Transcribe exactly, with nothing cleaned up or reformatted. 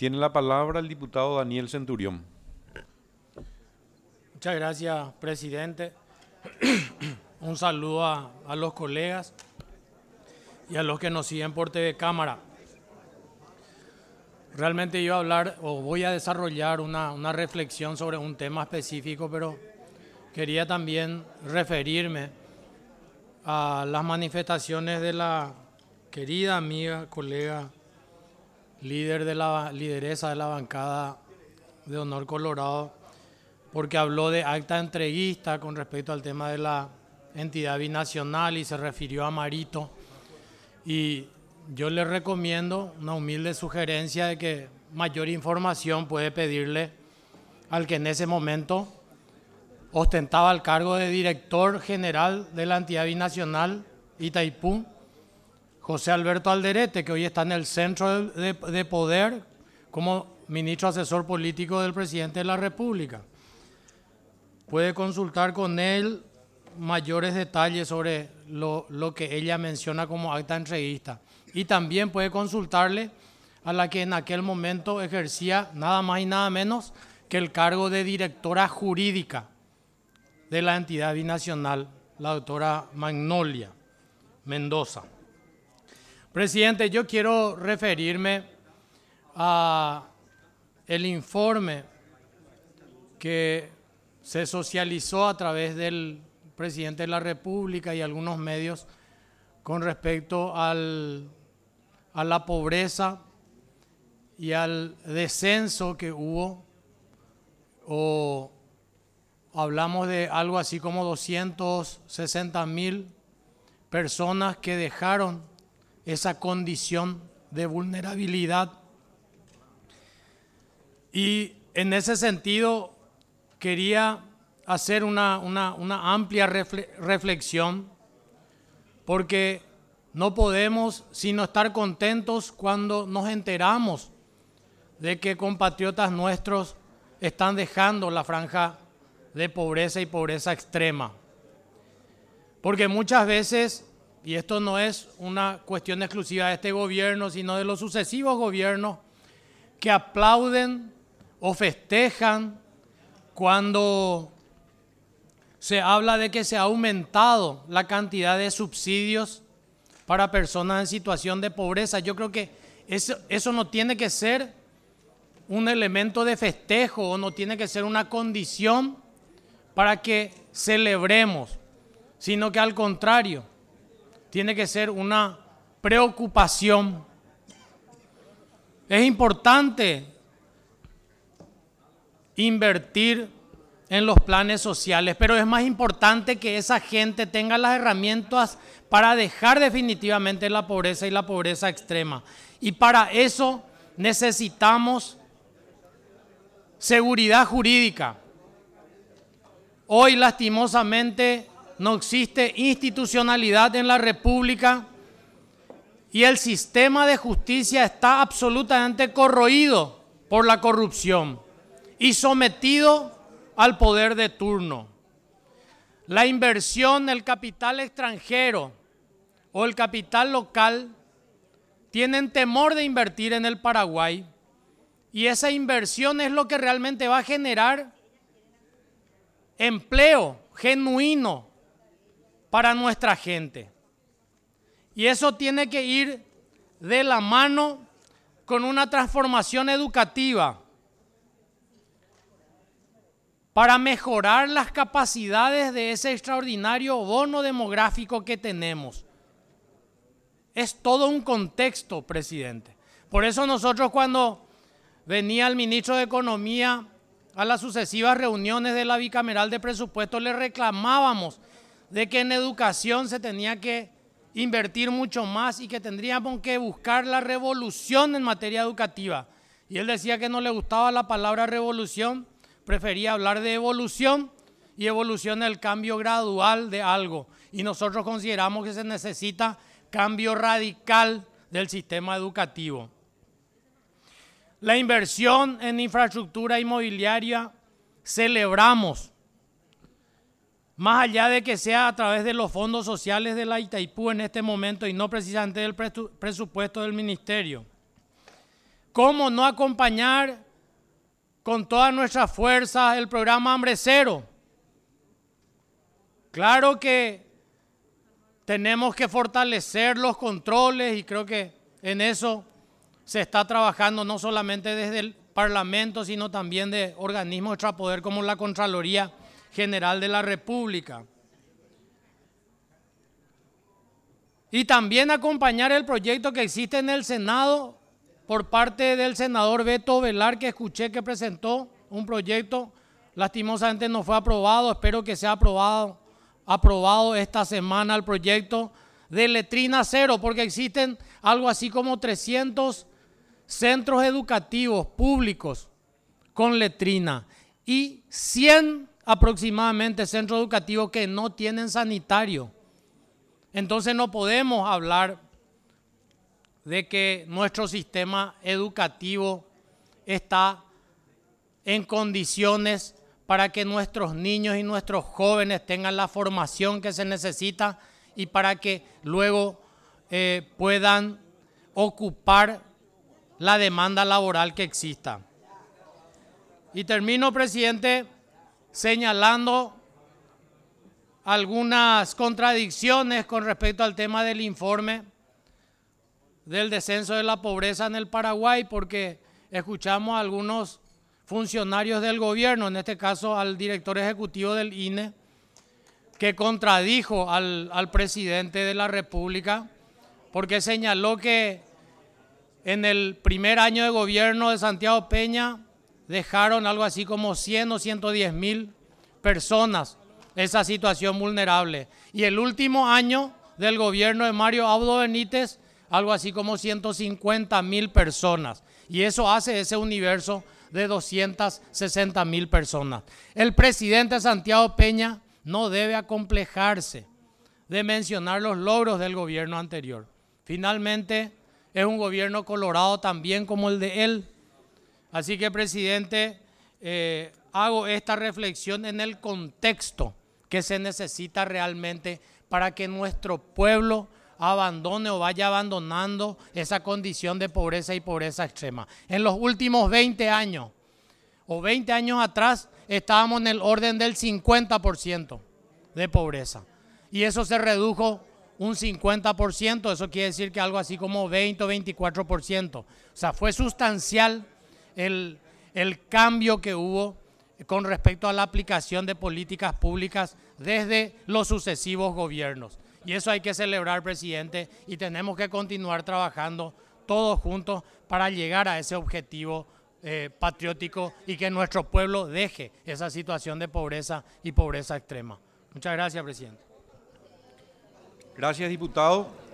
Tiene la palabra el diputado Daniel Centurión. Muchas gracias, presidente. Un saludo a, a los colegas y a los que nos siguen por T V Cámara. Realmente iba a hablar o voy a desarrollar una, una reflexión sobre un tema específico, pero quería también referirme a las manifestaciones de la querida amiga, colega, líder de la lideresa de la bancada de Honor Colorado, porque habló de acta entreguista con respecto al tema de la entidad binacional y se refirió a Marito. Y yo le recomiendo una humilde sugerencia de que mayor información puede pedirle al que en ese momento ostentaba el cargo de director general de la entidad binacional Itaipú, José Alberto Alderete, que hoy está en el centro de, de poder como ministro asesor político del presidente de la República. Puede consultar con él mayores detalles sobre lo, lo que ella menciona como acta entreguista. Y también puede consultarle a la que en aquel momento ejercía nada más y nada menos que el cargo de directora jurídica de la entidad binacional, la doctora Magnolia Mendoza. Presidente, yo quiero referirme a el informe que se socializó a través del presidente de la República y algunos medios con respecto al, a la pobreza y al descenso que hubo, o hablamos de algo así como doscientas sesenta mil personas que dejaron esa condición de vulnerabilidad. Y en ese sentido quería hacer una, una, una amplia reflexión, porque no podemos sino estar contentos cuando nos enteramos de que compatriotas nuestros están dejando la franja de pobreza y pobreza extrema. Porque muchas veces, y esto no es una cuestión exclusiva de este gobierno, sino de los sucesivos gobiernos, que aplauden o festejan cuando se habla de que se ha aumentado la cantidad de subsidios para personas en situación de pobreza. Yo creo que eso, eso no tiene que ser un elemento de festejo o no tiene que ser una condición para que celebremos, sino que al contrario, tiene que ser una preocupación. Es importante invertir en los planes sociales, pero es más importante que esa gente tenga las herramientas para dejar definitivamente la pobreza y la pobreza extrema. Y para eso necesitamos seguridad jurídica. Hoy, lastimosamente, no existe institucionalidad en la República y el sistema de justicia está absolutamente corroído por la corrupción y sometido al poder de turno. La inversión, el capital extranjero o el capital local tienen temor de invertir en el Paraguay, y esa inversión es lo que realmente va a generar empleo genuino para nuestra gente. Y eso tiene que ir de la mano con una transformación educativa para mejorar las capacidades de ese extraordinario bono demográfico que tenemos. Es todo un contexto, presidente. Por eso nosotros, cuando venía el ministro de Economía a las sucesivas reuniones de la bicameral de presupuesto, le reclamábamos de que en educación se tenía que invertir mucho más y que tendríamos que buscar la revolución en materia educativa. Y él decía que no le gustaba la palabra revolución, prefería hablar de evolución, y evolución es el cambio gradual de algo. Y nosotros consideramos que se necesita cambio radical del sistema educativo. La inversión en infraestructura inmobiliaria celebramos, más allá de que sea a través de los fondos sociales de la Itaipú en este momento y no precisamente del presupuesto del ministerio. ¿Cómo no acompañar con todas nuestras fuerzas el programa Hambre Cero? Claro que tenemos que fortalecer los controles y creo que en eso se está trabajando no solamente desde el Parlamento, sino también de organismos extrapoder como la Contraloría General de la República. Y también acompañar el proyecto que existe en el Senado por parte del senador Beto Velar, que escuché que presentó un proyecto, lastimosamente no fue aprobado, espero que sea aprobado, aprobado esta semana el proyecto de letrina cero, porque existen algo así como trescientos centros educativos públicos con letrina y cien aproximadamente centros educativos que no tienen sanitario. Entonces no podemos hablar de que nuestro sistema educativo está en condiciones para que nuestros niños y nuestros jóvenes tengan la formación que se necesita y para que luego eh, puedan ocupar la demanda laboral que exista. Y termino, presidente, señalando algunas contradicciones con respecto al tema del informe del descenso de la pobreza en el Paraguay, porque escuchamos a algunos funcionarios del gobierno, en este caso al director ejecutivo del I N E, que contradijo al, al presidente de la República, porque señaló que en el primer año de gobierno de Santiago Peña dejaron algo así como cien o ciento diez mil personas esa situación vulnerable. Y el último año del gobierno de Mario Abdo Benítez, algo así como ciento cincuenta mil personas. Y eso hace ese universo de doscientas sesenta mil personas. El presidente Santiago Peña no debe acomplejarse de mencionar los logros del gobierno anterior. Finalmente, es un gobierno colorado también como el de él. Así que, presidente, eh, hago esta reflexión en el contexto que se necesita realmente para que nuestro pueblo abandone o vaya abandonando esa condición de pobreza y pobreza extrema. En los últimos veinte años o veinte años atrás estábamos en el orden del cincuenta por ciento de pobreza y eso se redujo un cincuenta por ciento, eso quiere decir que algo así como veinte o veinticuatro por ciento. O sea, fue sustancial el, el cambio que hubo con respecto a la aplicación de políticas públicas desde los sucesivos gobiernos. Y eso hay que celebrar, presidente, y tenemos que continuar trabajando todos juntos para llegar a ese objetivo eh, patriótico y que nuestro pueblo deje esa situación de pobreza y pobreza extrema. Muchas gracias, presidente. Gracias, diputado.